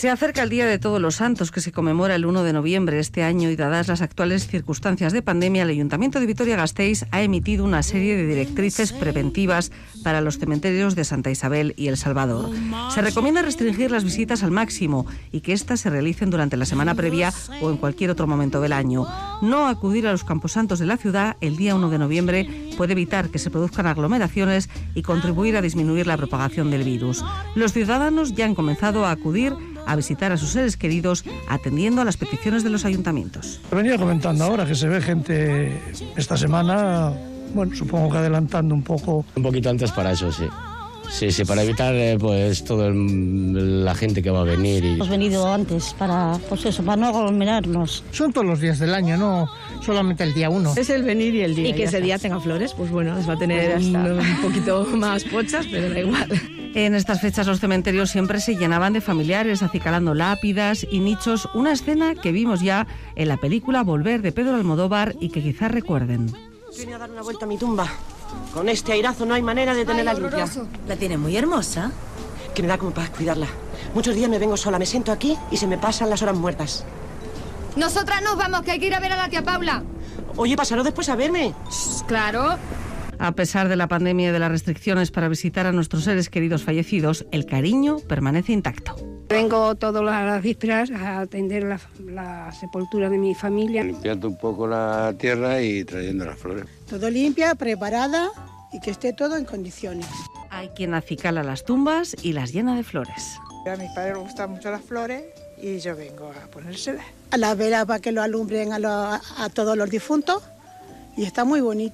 Se acerca el Día de Todos los Santos, que se conmemora el 1 de noviembre este año, y dadas las actuales circunstancias de pandemia, el Ayuntamiento de Vitoria-Gasteiz ha emitido una serie de directrices preventivas para los cementerios de Santa Isabel y El Salvador. Se recomienda restringir las visitas al máximo y que éstas se realicen durante la semana previa o en cualquier otro momento del año. No acudir a los camposantos de la ciudad el día 1 de noviembre puede evitar que se produzcan aglomeraciones y contribuir a disminuir la propagación del virus. Los ciudadanos ya han comenzado a acudir a visitar a sus seres queridos atendiendo a las peticiones de los ayuntamientos. Venía comentando ahora que se ve gente esta semana, bueno, supongo que adelantando un poco. Un poquito antes para eso, sí. Sí, para evitar pues toda la gente que va a venir. Hemos venido antes para no aglomerarnos. Son todos los días del año, no solamente el día 1. Es el venir y el día. Y que ese día tenga flores, pues bueno, les va a tener un poquito más pochas, pero da igual. En estas fechas los cementerios siempre se llenaban de familiares, acicalando lápidas y nichos, una escena que vimos ya en la película Volver de Pedro Almodóvar y que quizás recuerden. Vine a dar una vuelta a mi tumba. Con este airazo no hay manera de tenerla limpia. La tiene muy hermosa. Que me da como para cuidarla. Muchos días me vengo sola, me siento aquí y se me pasan las horas muertas. Nosotras nos vamos, que hay que ir a ver a la tía Paula. Oye, pasaros después a verme. Claro. A pesar de la pandemia y de las restricciones para visitar a nuestros seres queridos fallecidos, el cariño permanece intacto. Vengo todas las vísperas a atender la sepultura de mi familia. Limpiando un poco la tierra y trayendo las flores. Todo limpia, preparada y que esté todo en condiciones. Hay quien acicala las tumbas y las llena de flores. A mis padres les gustan mucho las flores y yo vengo a ponérselas. A las velas para que lo alumbren a todos los difuntos y está muy bonito.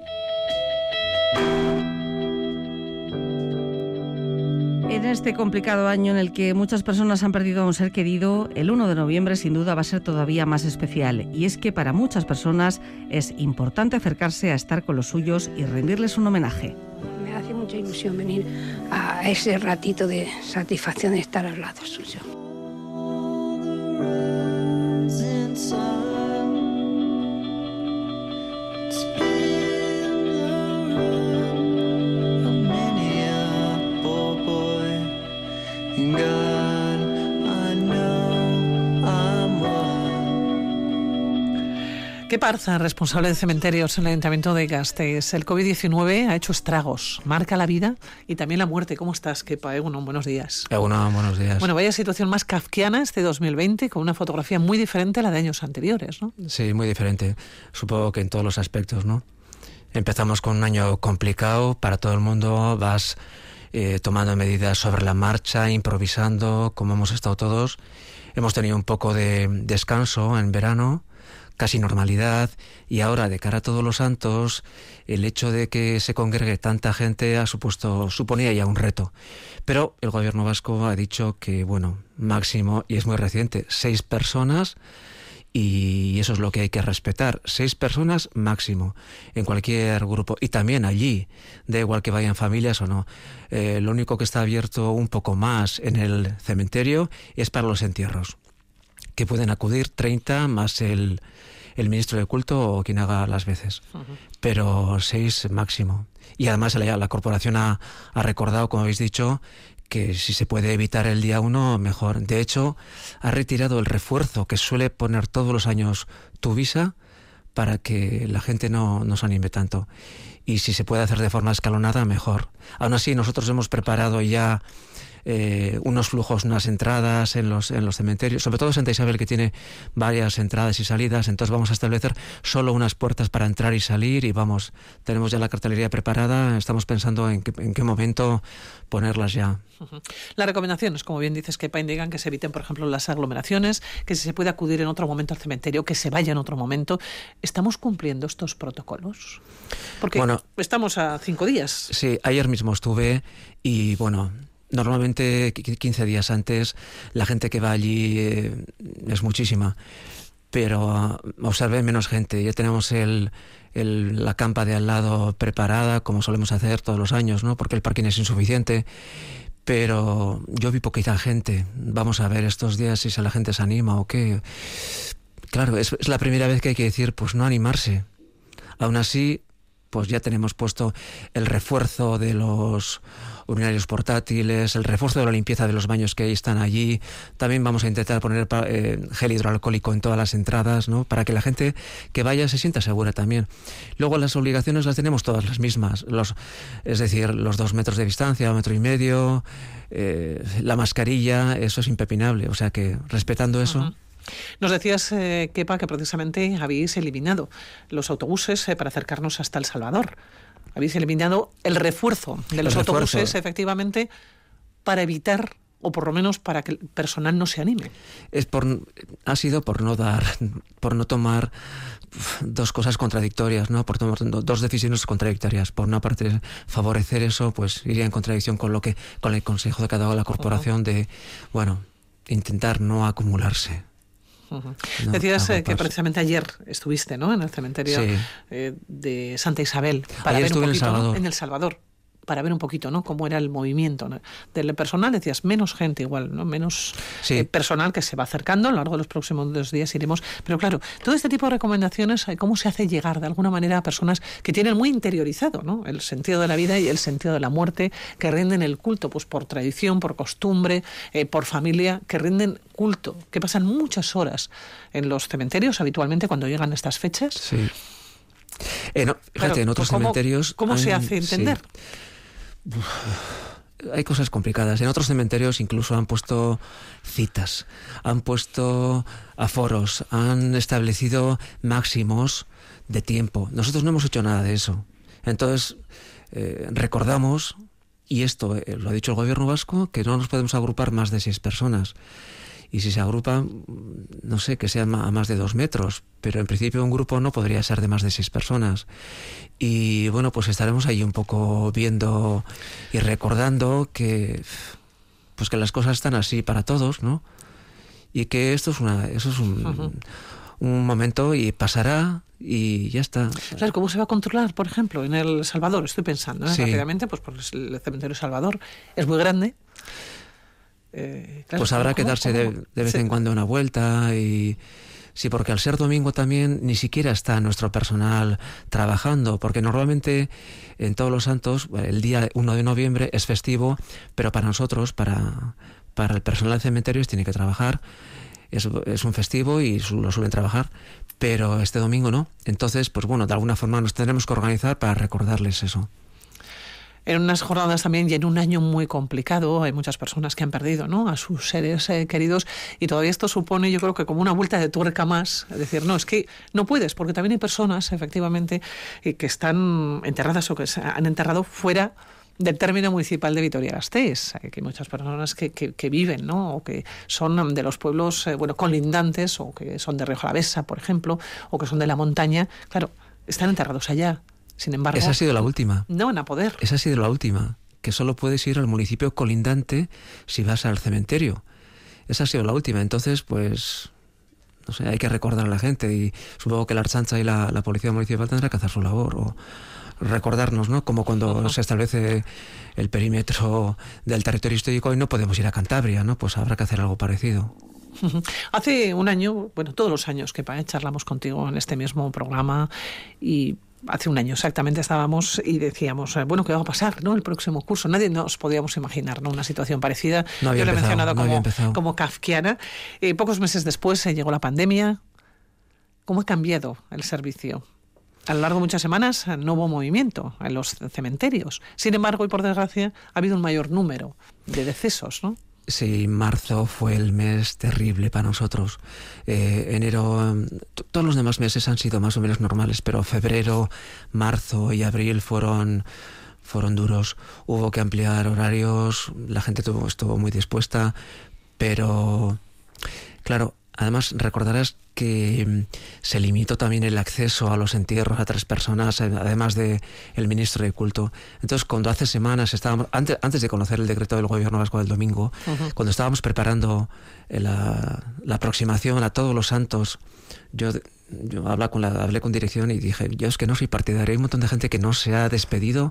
En este complicado año en el que muchas personas han perdido a un ser querido, el 1 de noviembre sin duda va a ser todavía más especial. Y es que para muchas personas es importante acercarse a estar con los suyos y rendirles un homenaje. Me hace mucha ilusión venir a ese ratito de satisfacción de estar al lado suyo. Qué Parza, responsable de cementerios en el Ayuntamiento de Gasteiz. El COVID-19 ha hecho estragos, marca la vida y también la muerte. ¿Cómo estás, Kepa? Buenos días. Buenos días. Bueno, vaya situación más kafkiana este 2020, con una fotografía muy diferente a la de años anteriores, ¿no? Sí, muy diferente. Supongo que en todos los aspectos, ¿no? Empezamos con un año complicado para todo el mundo. Vas tomando medidas sobre la marcha, improvisando, como hemos estado todos. Hemos tenido un poco de descanso en verano, casi normalidad, y ahora de cara a Todos los Santos el hecho de que se congregue tanta gente suponía ya un reto, pero el gobierno vasco ha dicho que máximo, y es muy reciente, 6 personas, y eso es lo que hay que respetar, 6 personas máximo en cualquier grupo, y también allí, da igual que vayan familias o no. Lo único que está abierto un poco más en el cementerio es para los entierros, que pueden acudir 30 más el ministro de culto o quien haga las veces, pero 6 máximo. Y además la corporación ha recordado, como habéis dicho, que si se puede evitar el día 1, mejor. De hecho, ha retirado el refuerzo que suele poner todos los años Tuvisa para que la gente no se anime tanto. Y si se puede hacer de forma escalonada, mejor. Aún así, nosotros hemos preparado ya unos flujos, unas entradas en los cementerios, sobre todo Santa Isabel, que tiene varias entradas y salidas. Entonces vamos a establecer solo unas puertas para entrar y salir, y tenemos ya la cartelería preparada. Estamos pensando en qué momento ponerlas ya. Las recomendaciones, como bien dices, Kepa, indican que se eviten, por ejemplo, las aglomeraciones, que si se puede acudir en otro momento al cementerio, que se vaya en otro momento. ¿Estamos cumpliendo estos protocolos? Porque estamos a 5 días. Sí, ayer mismo estuve y normalmente 15 días antes la gente que va allí es muchísima, pero observé menos gente. Ya tenemos la campa de al lado preparada, como solemos hacer todos los años, ¿no? Porque el parking es insuficiente, pero yo vi poquita gente. Vamos a ver estos días si la gente se anima o qué. Claro, es la primera vez que hay que decir, pues no animarse. Aún así, pues ya tenemos puesto el refuerzo de los urinarios portátiles, el refuerzo de la limpieza de los baños que están allí. También vamos a intentar poner gel hidroalcohólico en todas las entradas, ¿no? Para que la gente que vaya se sienta segura también. Luego las obligaciones las tenemos todas las mismas, es decir, los 2 metros de distancia, 1,5 metros, la mascarilla, eso es impepinable. O sea que respetando eso... Nos decías, Kepa, que precisamente habéis eliminado los autobuses para acercarnos hasta El Salvador. Habéis eliminado el refuerzo de los autobuses, efectivamente, para evitar, o por lo menos para que el personal no se anime. Ha sido por no tomar dos cosas contradictorias, ¿no? Por tomar dos decisiones contradictorias. Por una parte, favorecer eso, pues iría en contradicción con el consejo de cada corporación de, intentar no acumularse. Decías que precisamente ayer estuviste, ¿no?, en el cementerio de Santa Isabel para ayer ver un poquito, en en El Salvador, para ver un poquito, ¿no?, cómo era el movimiento, ¿no?, del personal. Decías menos gente igual, ¿no?, menos personal que se va acercando. A lo largo de los próximos 2 días iremos. Pero claro, todo este tipo de recomendaciones, ¿cómo se hace llegar de alguna manera a personas que tienen muy interiorizado, ¿no?, el sentido de la vida y el sentido de la muerte, que rinden el culto, pues por tradición, por costumbre, por familia, que rinden culto, que pasan muchas horas en los cementerios habitualmente cuando llegan estas fechas? Sí. Fíjate, en otros cementerios... ¿Cómo se hace entender? Sí. Hay cosas complicadas. En otros cementerios incluso han puesto citas, han puesto aforos, han establecido máximos de tiempo. Nosotros no hemos hecho nada de eso. Entonces, recordamos, y esto lo ha dicho el gobierno vasco, que no nos podemos agrupar más de 6 personas. Y si se agrupan, no sé, que sean a más de 2 metros, pero en principio un grupo no podría ser de más de 6 personas. Y bueno, pues estaremos ahí un poco viendo y recordando que las cosas están así para todos, ¿no? Y que eso es un momento y pasará y ya está. ¿Sabes cómo se va a controlar, por ejemplo, en El Salvador? Estoy pensando, rápidamente, pues el cementerio Salvador es muy grande. Claro, pues habrá que darse de vez en cuando una vuelta y sí, porque al ser domingo también ni siquiera está nuestro personal trabajando, porque normalmente en Todos los Santos el día 1 de noviembre es festivo, pero para nosotros, para el personal de cementerios tiene que trabajar, es un festivo y lo suelen trabajar, pero este domingo no. Entonces, pues bueno, de alguna forma nos tendremos que organizar para recordarles eso. En unas jornadas también y en un año muy complicado, hay muchas personas que han perdido, ¿no?, a sus seres queridos, y todavía esto supone, yo creo que como una vuelta de tuerca más, es decir, no, es que no puedes, porque también hay personas, efectivamente, que están enterradas o que se han enterrado fuera del término municipal de Vitoria-Gasteiz. Hay muchas personas que viven, ¿no?, o que son de los pueblos colindantes, o que son de Rioja Alavesa, por ejemplo, o que son de la montaña. Claro, están enterrados allá. Sin embargo, esa ha sido la última. No van a poder. Esa ha sido la última, que solo puedes ir al municipio colindante si vas al cementerio. Esa ha sido la última. Entonces, pues, no sé, hay que recordar a la gente, y supongo que la Ertzaintza y la Policía Municipal tendrá que hacer su labor, o recordarnos, ¿no?, como cuando se establece el perímetro del territorio histórico y no podemos ir a Cantabria, ¿no? Pues habrá que hacer algo parecido. Hace un año, todos los años que charlamos contigo en este mismo programa, y hace un año exactamente estábamos y decíamos, ¿qué va a pasar, ¿no?, el próximo curso? Nadie nos podíamos imaginar, ¿no?, una situación parecida. No Yo lo he mencionado como kafkiana. Pocos meses después llegó la pandemia. ¿Cómo ha cambiado el servicio? A lo largo de muchas semanas no hubo movimiento en los cementerios. Sin embargo, y por desgracia, ha habido un mayor número de decesos, ¿no? Sí, marzo fue el mes terrible para nosotros. Enero, todos los demás meses han sido más o menos normales, pero febrero, marzo y abril fueron duros. Hubo que ampliar horarios, la gente estuvo muy dispuesta, pero claro, además recordarás que se limitó también el acceso a los entierros a 3 personas, además de el ministro de culto. Entonces, cuando hace semanas estábamos, antes de conocer el decreto del gobierno vasco del domingo, cuando estábamos preparando la aproximación a Todos los Santos, yo hablé con dirección y dije, yo es que no soy partidario, hay un montón de gente que no se ha despedido,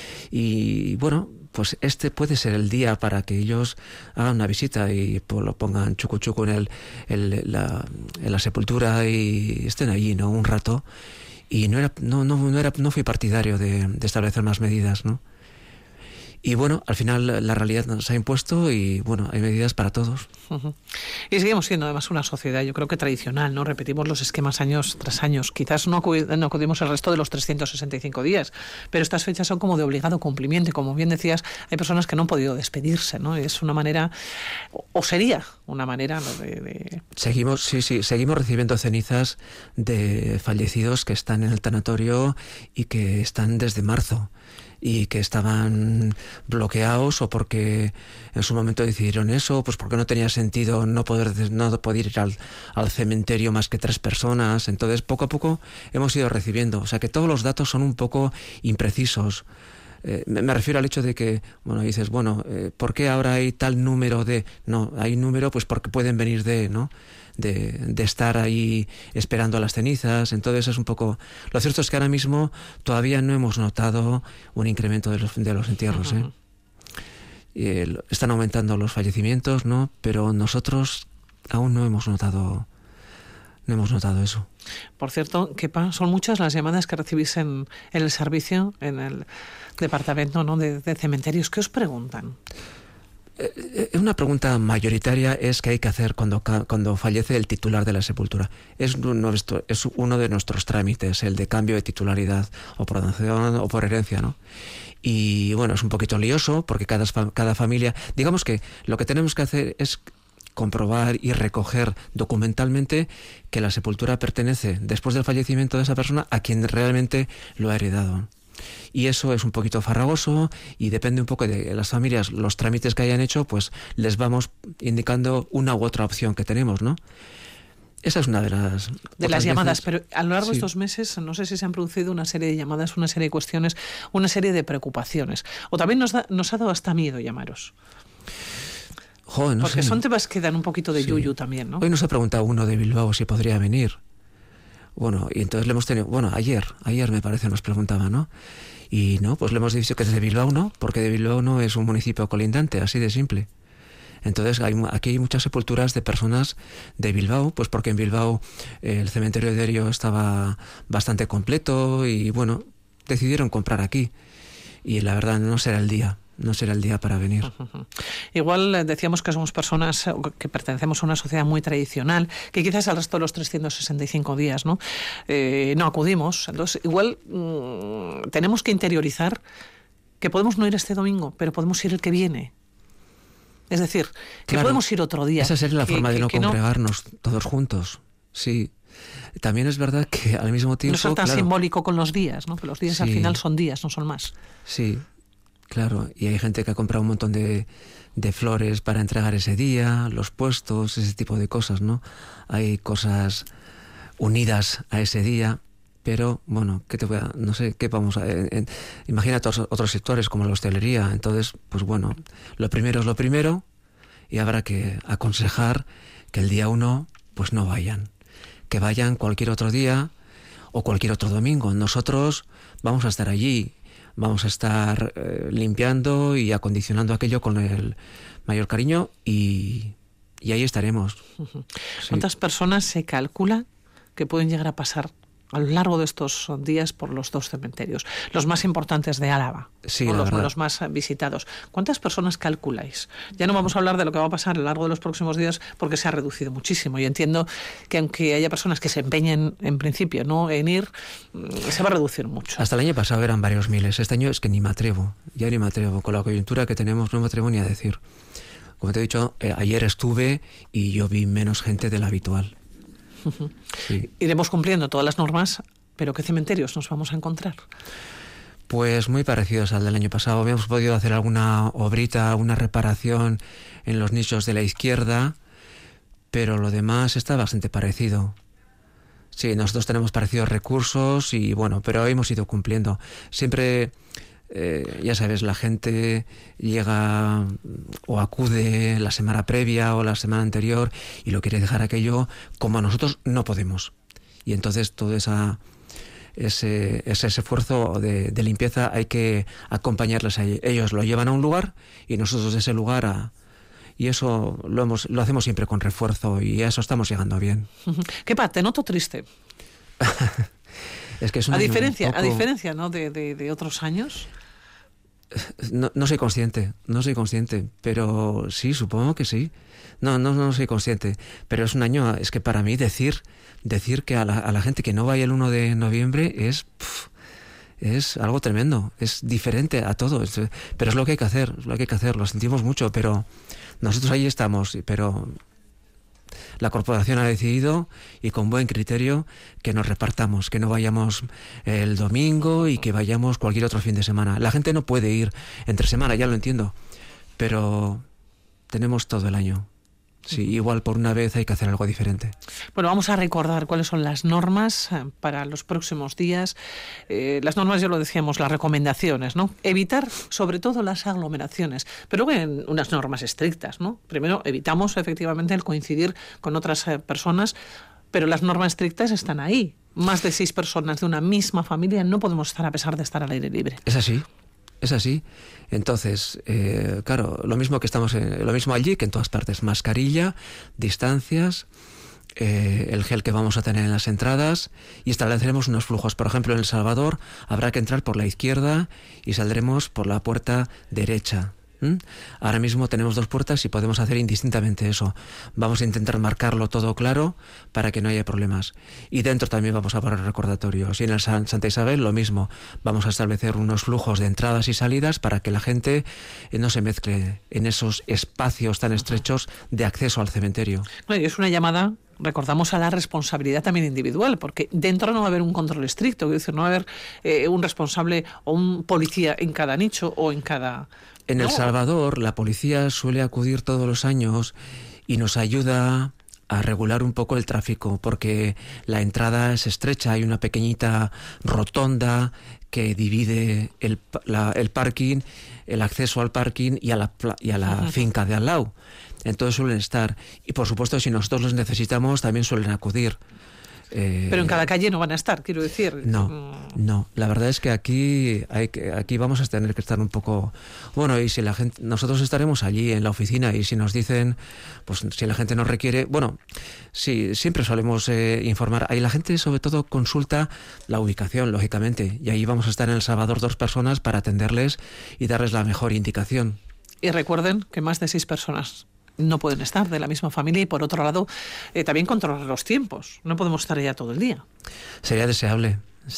y bueno, pues este puede ser el día para que ellos hagan una visita y pues lo pongan chucu en la sepultura y estén allí, ¿no?, un rato. y no fui partidario de establecer más medidas, ¿no? Y bueno, al final la realidad nos ha impuesto y bueno, hay medidas para todos. Y seguimos siendo además una sociedad, yo creo que tradicional, ¿no? Repetimos los esquemas años tras años. Quizás no acudimos el resto de los 365 días, pero estas fechas son como de obligado cumplimiento y como bien decías, hay personas que no han podido despedirse, ¿no? Es una manera, o sería una manera de... Seguimos recibiendo cenizas de fallecidos que están en el tanatorio y que están desde marzo y que estaban bloqueados o porque en su momento decidieron eso, pues porque no tenía sentido no poder ir al cementerio más que 3 personas. Entonces poco a poco hemos ido recibiendo, o sea que todos los datos son un poco imprecisos. Me refiero al hecho de que, bueno, dices, ¿por qué ahora hay tal número de...? No, hay número pues porque pueden venir de estar ahí esperando las cenizas. Entonces es un poco... Lo cierto es que ahora mismo todavía no hemos notado un incremento de los entierros, están aumentando los fallecimientos, ¿no? Pero nosotros aún no hemos notado eso. Por cierto, Kepa, son muchas las llamadas que recibís en el servicio, en el departamento, ¿no?, de cementerios. ¿Qué os preguntan? Una pregunta mayoritaria es qué hay que hacer cuando fallece el titular de la sepultura. Es uno de nuestros trámites, el de cambio de titularidad o por adopción o por herencia, ¿no? Y bueno, es un poquito lioso porque cada familia... Digamos que lo que tenemos que hacer es comprobar y recoger documentalmente que la sepultura pertenece, después del fallecimiento de esa persona, a quien realmente lo ha heredado. Y eso es un poquito farragoso y depende un poco de las familias, los trámites que hayan hecho, pues les vamos indicando una u otra opción que tenemos, ¿no? Esa es una de las llamadas, pero a lo largo de estos meses no sé si se han producido una serie de llamadas, una serie de cuestiones, una serie de preocupaciones. O también nos ha dado hasta miedo llamaros. Porque son temas que dan un poquito de yuyu también, ¿no? Hoy nos ha preguntado uno de Bilbao si podría venir. Bueno, y entonces le hemos tenido... Bueno, ayer me parece nos preguntaba, ¿no? Y no, pues le hemos dicho que desde Bilbao no, porque de Bilbao no es un municipio colindante, así de simple. Entonces aquí hay muchas sepulturas de personas de Bilbao, pues porque en Bilbao el cementerio de Derio estaba bastante completo y bueno, decidieron comprar aquí. Y la verdad no será el día para venir. Igual decíamos que somos personas que pertenecemos a una sociedad muy tradicional, que quizás al resto de los 365 días no acudimos. Entonces igual tenemos que interiorizar que podemos no ir este domingo, pero podemos ir el que viene. Es decir, que podemos ir otro día. Esa sería la forma de no congregarnos todos juntos. Sí. También es verdad que al mismo tiempo... No ser tan simbólico con los días, ¿no? Que los días al final son días, no son más. Sí. Claro, y hay gente que ha comprado un montón de flores para entregar ese día, los puestos, ese tipo de cosas, ¿no? Hay cosas unidas a ese día, pero bueno, no sé, ¿qué vamos a... imagina otros sectores como la hostelería, entonces, pues bueno, lo primero es lo primero y habrá que aconsejar que el día 1, pues no vayan, que vayan cualquier otro día o cualquier otro domingo. Nosotros vamos a estar allí. Vamos a estar limpiando y acondicionando aquello con el mayor cariño y ahí estaremos. ¿Cuántas personas se calcula que pueden llegar a pasar a lo largo de estos días por los 2 cementerios, los más importantes de Álava, los más visitados? ¿Cuántas personas calculáis? Ya no vamos a hablar de lo que va a pasar a lo largo de los próximos días porque se ha reducido muchísimo y entiendo que aunque haya personas que se empeñen en principio en ir, se va a reducir mucho. Hasta el año pasado eran varios miles, este año es que ni me atrevo, con la coyuntura que tenemos no me atrevo ni a decir. Como te he dicho, ayer estuve y yo vi menos gente de la habitual. Sí. Iremos cumpliendo todas las normas, pero ¿qué cementerios nos vamos a encontrar? Pues muy parecidos al del año pasado. Hemos podido hacer alguna obrita, una reparación en los nichos de la izquierda, pero lo demás está bastante parecido. Sí, nosotros tenemos parecidos recursos y bueno, pero hemos ido cumpliendo. Siempre, ya sabes, la gente llega o acude la semana previa o la semana anterior y lo quiere dejar aquello como a nosotros no podemos. Y entonces todo ese esfuerzo de limpieza hay que acompañarles a ellos. Ellos lo llevan a un lugar y nosotros de ese lugar y eso lo hacemos siempre con refuerzo y a eso estamos llegando bien. Kepa, te noto triste. Es que es un a año diferencia, ¿no? de otros años. No soy consciente, pero sí, supongo que sí. No soy consciente, pero es un año, es que para mí decir que a la gente que no vaya el 1 de noviembre es algo tremendo, es diferente a todo, pero es lo que hay que hacer, lo sentimos mucho, pero nosotros ahí estamos, pero la corporación ha decidido, y con buen criterio, que nos repartamos, que no vayamos el domingo y que vayamos cualquier otro fin de semana. La gente no puede ir entre semana, ya lo entiendo, pero tenemos todo el año. Sí, igual por una vez hay que hacer algo diferente. Bueno, vamos a recordar cuáles son las normas para los próximos días. Las normas, ya lo decíamos, las recomendaciones, ¿no? Evitar, sobre todo, las aglomeraciones, pero luego en unas normas estrictas, ¿no? Primero, evitamos efectivamente el coincidir con otras personas, pero las normas estrictas están ahí. Más de 6 personas de una misma familia no podemos estar a pesar de estar al aire libre. Es así. Entonces, claro, lo mismo allí que en todas partes. Mascarilla, distancias, el gel que vamos a tener en las entradas, y estableceremos unos flujos. Por ejemplo, en El Salvador habrá que entrar por la izquierda y saldremos por la puerta derecha. Ahora mismo tenemos 2 puertas y podemos hacer indistintamente eso. Vamos a intentar marcarlo todo claro para que no haya problemas. Y dentro también vamos a poner recordatorios. Y en el Santa Isabel lo mismo. Vamos a establecer unos flujos de entradas y salidas para que la gente no se mezcle en esos espacios tan estrechos de acceso al cementerio. Bueno, y es una llamada, recordamos, a la responsabilidad también individual, porque dentro no va a haber un control estricto, es decir, no va a haber un responsable o un policía en cada nicho o en cada... En El Salvador, la policía suele acudir todos los años y nos ayuda a regular un poco el tráfico, porque la entrada es estrecha, hay una pequeñita rotonda que divide el parking, el acceso al parking y a la finca de al lado. Entonces suelen estar. Y por supuesto, si nosotros los necesitamos, también suelen acudir. Pero en cada calle no van a estar, quiero decir. No. La verdad es que aquí vamos a tener que estar un poco... Bueno, y si la gente... Nosotros estaremos allí en la oficina, y si nos dicen, pues si la gente nos requiere... Bueno, sí, siempre solemos informar. Ahí la gente sobre todo consulta la ubicación, lógicamente. Y ahí vamos a estar en El Salvador 2 personas para atenderles y darles la mejor indicación. Y recuerden que más de 6 personas no pueden estar de la misma familia, y por otro lado también controlar los tiempos. No podemos estar allá todo el día. Sería deseable.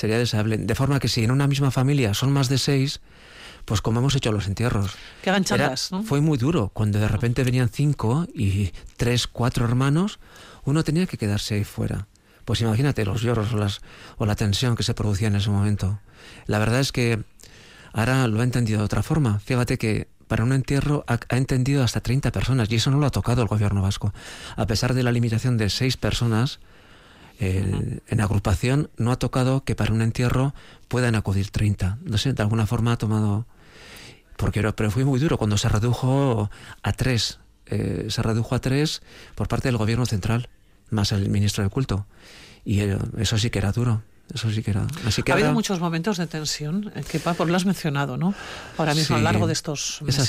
De forma que si en una misma familia son más de 6, pues como hemos hecho los entierros. Que hagan chandas, ¿no? Fue muy duro. Cuando de repente venían 5 y 3, 4 hermanos, uno tenía que quedarse ahí fuera. Pues imagínate los lloros o la tensión que se producía en ese momento. La verdad es que ahora lo he entendido de otra forma. Fíjate que para un entierro ha entendido hasta 30 personas, y eso no lo ha tocado el gobierno vasco. A pesar de la limitación de 6 personas, en agrupación no ha tocado que para un entierro puedan acudir 30. No sé, de alguna forma ha tomado... Pero fue muy duro cuando se redujo a 3. Se redujo a 3 por parte del gobierno central, más el ministro de culto. Y eso sí que era duro. Así que ha habido muchos momentos de tensión, que Paco lo has mencionado, ¿no? Ahora mismo, sí, a lo largo de estos meses.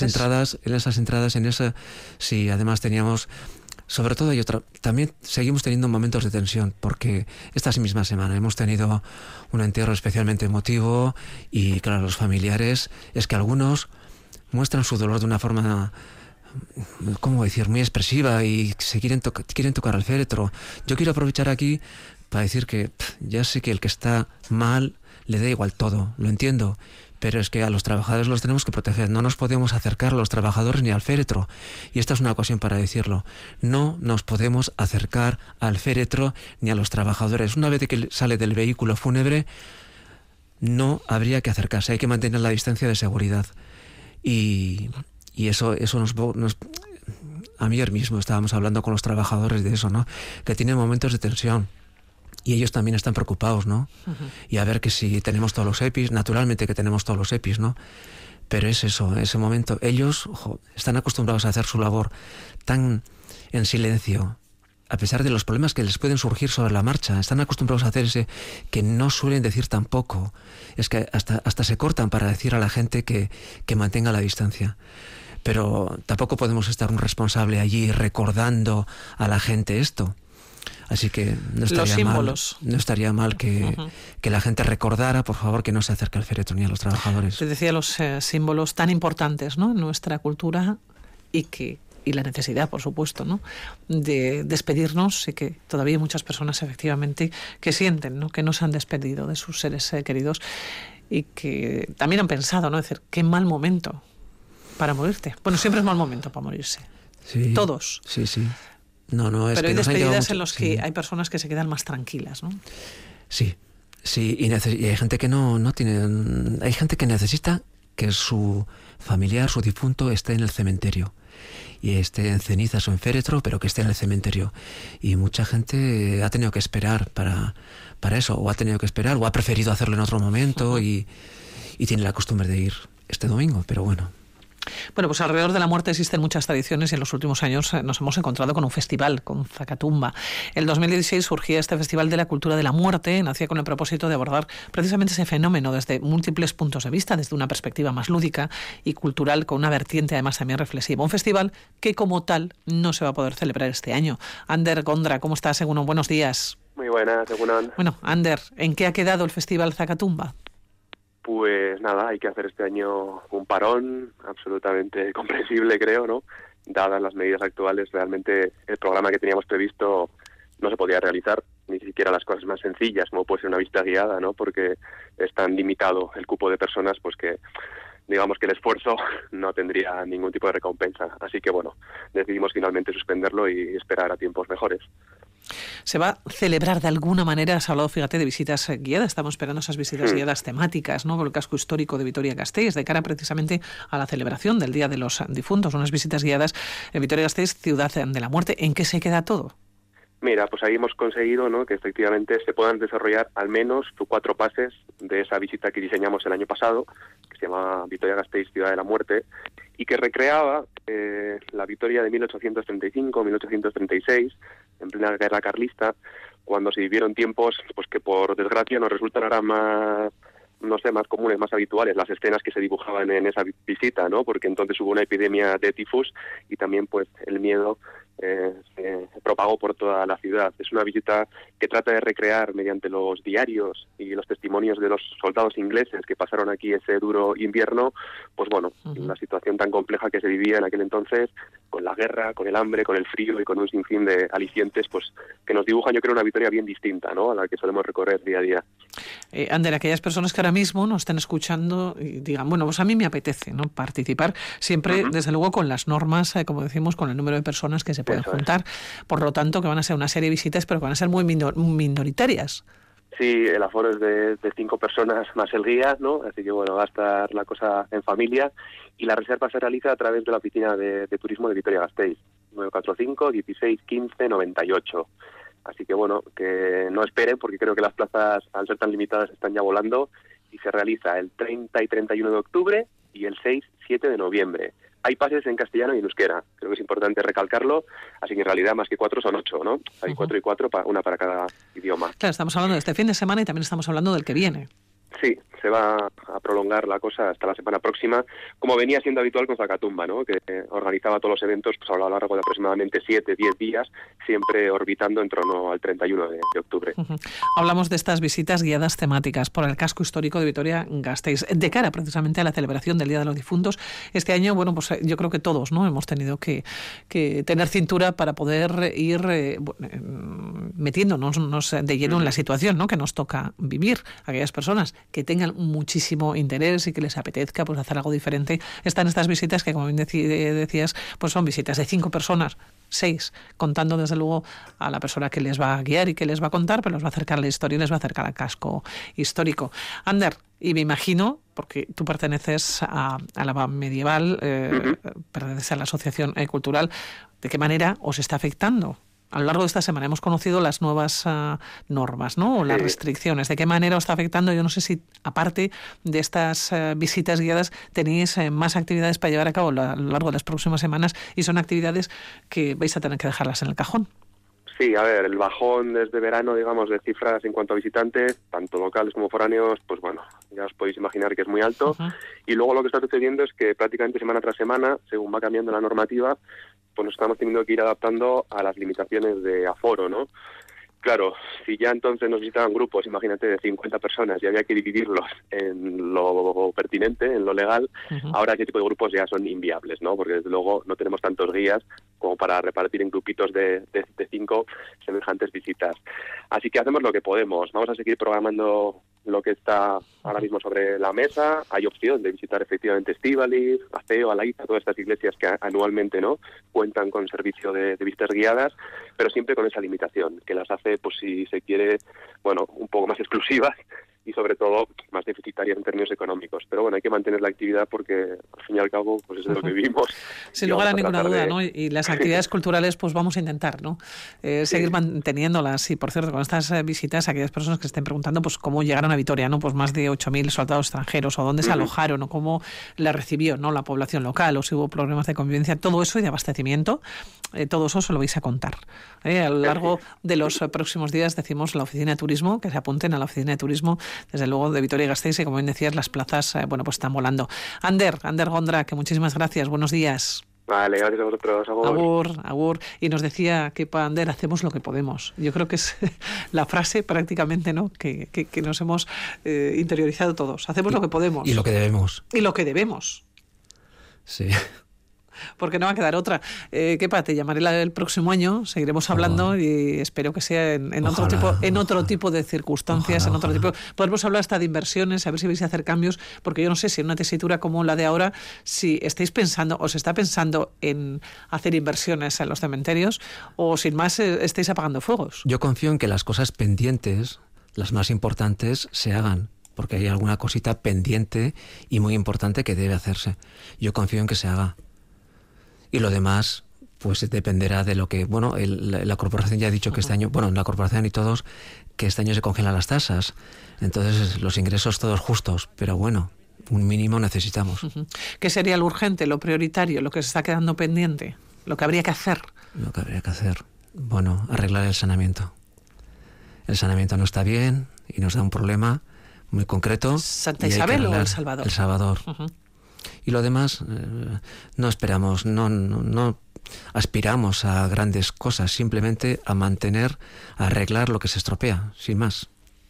Sí, además teníamos, sobre todo también seguimos teniendo momentos de tensión, porque esta misma semana hemos tenido un entierro especialmente emotivo, y claro, los familiares, es que algunos muestran su dolor de una forma, ¿cómo decir?, muy expresiva, y se quieren tocar al féretro. Yo quiero aprovechar aquí para decir que ya sé que el que está mal le da igual todo, lo entiendo, pero es que a los trabajadores los tenemos que proteger. No nos podemos acercar a los trabajadores ni al féretro, y esta es una ocasión para decirlo. No nos podemos acercar al féretro ni a los trabajadores. Una vez que sale del vehículo fúnebre, no habría que acercarse, hay que mantener la distancia de seguridad. Y eso nos ayer mismo estábamos hablando con los trabajadores de eso, ¿no? Que tienen momentos de tensión. Y ellos también están preocupados, ¿no? Y a ver que si tenemos todos los EPIs, naturalmente que tenemos todos los EPIs, ¿no? Pero es eso, ese momento. Ellos están acostumbrados a hacer su labor tan en silencio, a pesar de los problemas que les pueden surgir sobre la marcha. Están acostumbrados a hacer ese que no suelen decir tampoco. Es que hasta se cortan para decir a la gente que mantenga la distancia. Pero tampoco podemos estar un responsable allí recordando a la gente esto. Así que no estaría mal que la gente recordara, por favor, que no se acerque al féretro ni a los trabajadores. Te decía los símbolos tan importantes, ¿no?, en nuestra cultura y la necesidad, por supuesto, ¿no?, de despedirnos, y que todavía hay muchas personas, efectivamente, que sienten, ¿no?, que no se han despedido de sus seres queridos y que también han pensado, ¿no?, decir, qué mal momento para morirte. Bueno, siempre es mal momento para morirse. Sí. Todos. Sí. No, es pero que hay despedidas en mucho, los que hay personas que se quedan más tranquilas, ¿no? Sí, y hay gente que no tiene... Hay gente que necesita que su familiar, su difunto, esté en el cementerio. Y esté en cenizas o en féretro, pero que esté en el cementerio. Y mucha gente ha tenido que esperar para eso, o ha tenido que esperar, o ha preferido hacerlo en otro momento, y tiene la costumbre de ir este domingo, pero bueno. Bueno, pues alrededor de la muerte existen muchas tradiciones y en los últimos años nos hemos encontrado con un festival, con Zacatumba. El 2016 surgía este Festival de la Cultura de la Muerte, nacía con el propósito de abordar precisamente ese fenómeno desde múltiples puntos de vista, desde una perspectiva más lúdica y cultural, con una vertiente además también reflexiva. Un festival que como tal no se va a poder celebrar este año. Ander Gondra, ¿cómo estás? Egunon, buenos días. Muy buenas, Egunon. Bueno, Ander, ¿en qué ha quedado el Festival Zacatumba? Pues nada, hay que hacer este año un parón absolutamente comprensible, creo, ¿no? Dadas las medidas actuales, realmente el programa que teníamos previsto no se podía realizar, ni siquiera las cosas más sencillas, como puede ser una visita guiada, ¿no? Porque es tan limitado el cupo de personas, pues que digamos que el esfuerzo no tendría ningún tipo de recompensa. Así que bueno, decidimos finalmente suspenderlo y esperar a tiempos mejores. Se va a celebrar de alguna manera, has hablado, fíjate, de visitas guiadas, estamos esperando esas visitas guiadas temáticas, ¿no?, por el casco histórico de Vitoria-Gasteiz, de cara precisamente a la celebración del Día de los Difuntos, unas visitas guiadas en Vitoria-Gasteiz, ciudad de la muerte. ¿En qué se queda todo? Mira, pues ahí hemos conseguido, ¿no?, que efectivamente se puedan desarrollar al menos 4 pases de esa visita que diseñamos el año pasado, que se llama Vitoria-Gasteiz, Ciudad de la Muerte, y que recreaba la Vitoria de 1835-1836, en plena guerra carlista, cuando se vivieron tiempos pues que por desgracia nos resultan ahora más comunes, más habituales, las escenas que se dibujaban en esa visita, ¿no? Porque entonces hubo una epidemia de tifus y también pues el miedo se propagó por toda la ciudad. Es una visita que trata de recrear mediante los diarios y los testimonios de los soldados ingleses que pasaron aquí ese duro invierno, pues bueno, la situación tan compleja que se vivía en aquel entonces, con la guerra, con el hambre, con el frío y con un sinfín de alicientes, pues que nos dibujan, yo creo, una Vitoria bien distinta, ¿no?, a la que solemos recorrer día a día. Ander, aquellas personas que ahora mismo nos estén escuchando y digan, bueno, pues a mí me apetece, ¿no?, participar, siempre, desde luego, con las normas, como decimos, con el número de personas que se pueden juntar. Por lo tanto, que van a ser una serie de visitas, pero que van a ser muy minoritarias. Sí, el aforo es de 5 personas más el guía, ¿no? Así que bueno, va a estar la cosa en familia, y la reserva se realiza a través de la oficina de turismo de Vitoria-Gasteiz, 945 16 15 98. Así que bueno, que no esperen, porque creo que las plazas, al ser tan limitadas, están ya volando, y se realiza el 30 y 31 de octubre y el 6-7 de noviembre. Hay pases en castellano y en euskera, creo que es importante recalcarlo, así que en realidad más que 4 son 8, ¿no? Hay 4 y 4, una para cada idioma. Claro, estamos hablando de este fin de semana y también estamos hablando del que viene. Sí, se va a prolongar la cosa hasta la semana próxima, como venía siendo habitual con Zacatumba, ¿no?, que organizaba todos los eventos pues a lo largo de aproximadamente 7-10 días, siempre orbitando en torno al 31 de octubre. Hablamos de estas visitas guiadas temáticas por el casco histórico de Vitoria-Gasteiz, de cara precisamente a la celebración del Día de los Difuntos. Este año, bueno, pues yo creo que todos, ¿no?, hemos tenido que tener cintura para poder ir metiéndonos de lleno en la situación, ¿no?, que nos toca vivir. Aquellas personas que tengan muchísimo interés y que les apetezca pues hacer algo diferente, están estas visitas que, como bien decías, pues son visitas de 5 personas, 6, contando desde luego a la persona que les va a guiar y que les va a contar, pero les va a acercar la historia y les va a acercar al casco histórico. Ander, y me imagino, porque tú perteneces a la BAM medieval, perteneces a la Asociación Cultural, ¿de qué manera os está afectando? A lo largo de esta semana hemos conocido las nuevas normas, ¿no?, o las restricciones. ¿De qué manera os está afectando? Yo no sé si, aparte de estas visitas guiadas, tenéis más actividades para llevar a cabo a lo largo de las próximas semanas, y son actividades que vais a tener que dejarlas en el cajón. Sí, a ver, el bajón desde verano, digamos, de cifras en cuanto a visitantes, tanto locales como foráneos, pues bueno, ya os podéis imaginar que es muy alto. Y luego lo que está sucediendo es que prácticamente semana tras semana, según va cambiando la normativa, pues nos estamos teniendo que ir adaptando a las limitaciones de aforo, ¿no? Claro, si ya entonces nos visitaban grupos, imagínate, de 50 personas y había que dividirlos en lo pertinente, en lo legal, ahora ese tipo de grupos ya son inviables, ¿no? Porque desde luego no tenemos tantos guías como para repartir en grupitos de 5 semejantes visitas. Así que hacemos lo que podemos. Vamos a seguir programando lo que está ahora mismo sobre la mesa. Hay opción de visitar efectivamente Estíbaliz, Aceo, Alaiza, todas estas iglesias que anualmente no cuentan con servicio de visitas guiadas, pero siempre con esa limitación, que las hace, pues si se quiere, bueno, un poco más exclusivas y sobre todo más deficitarias en términos económicos. Pero bueno, hay que mantener la actividad porque al fin y al cabo pues es de lo que vivimos. Sin lugar a ninguna duda, ¿no? Y las actividades culturales pues vamos a intentar, ¿no? Seguir manteniéndolas. Y por cierto, con estas visitas, aquellas personas que estén preguntando pues cómo llegaron a Vitoria, ¿no? Pues más de 8.000 soldados extranjeros, o dónde se alojaron, o cómo la recibió, ¿no? La población local, o si hubo problemas de convivencia, todo eso y de abastecimiento, todo eso se lo vais a contar. A lo largo de los próximos días decimos la oficina de turismo, que se apunten a la oficina de turismo, desde luego de Vitoria-Gasteiz, y como bien decías, las plazas, bueno, pues están volando. Ander Gondra, que muchísimas gracias, buenos días. Vale, gracias a vosotros. Agur. Y nos decía que para Ander hacemos lo que podemos. Yo creo que es la frase prácticamente, ¿no? que nos hemos interiorizado todos. Hacemos lo que podemos. Y lo que debemos. Y lo que debemos. Sí. Porque no va a quedar otra. Kepa, te llamaré el próximo año, seguiremos hablando y espero que sea en otro tipo de circunstancias, en otro tipo. Podemos hablar hasta de inversiones, a ver si vais a hacer cambios, porque yo no sé si en una tesitura como la de ahora, si os está pensando en hacer inversiones en los cementerios o sin más estáis apagando fuegos. Yo confío en que las cosas pendientes, las más importantes, se hagan, porque hay alguna cosita pendiente y muy importante que debe hacerse. Yo confío en que se haga. Y lo demás, pues dependerá de lo que... Bueno, la corporación ya ha dicho que este año... Bueno, la corporación y todos, que este año se congelan las tasas. Entonces, los ingresos todos justos. Pero bueno, un mínimo necesitamos. ¿Qué sería lo urgente, lo prioritario, lo que se está quedando pendiente? ¿Lo que habría que hacer? Lo que habría que hacer... Bueno, arreglar el saneamiento. El saneamiento no está bien y nos da un problema muy concreto. ¿Santa Isabel o El Salvador? El Salvador. Y lo demás, no esperamos, no aspiramos a grandes cosas, simplemente a arreglar lo que se estropea, sin más.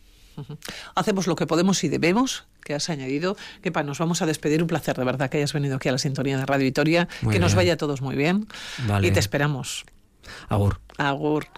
Hacemos lo que podemos y debemos, que has añadido. Kepa, nos vamos a despedir. Un placer, de verdad, que hayas venido aquí a la sintonía de Radio Vitoria. Muy que bien. Nos vaya a todos muy bien. Vale. Y te esperamos. Agur. Agur.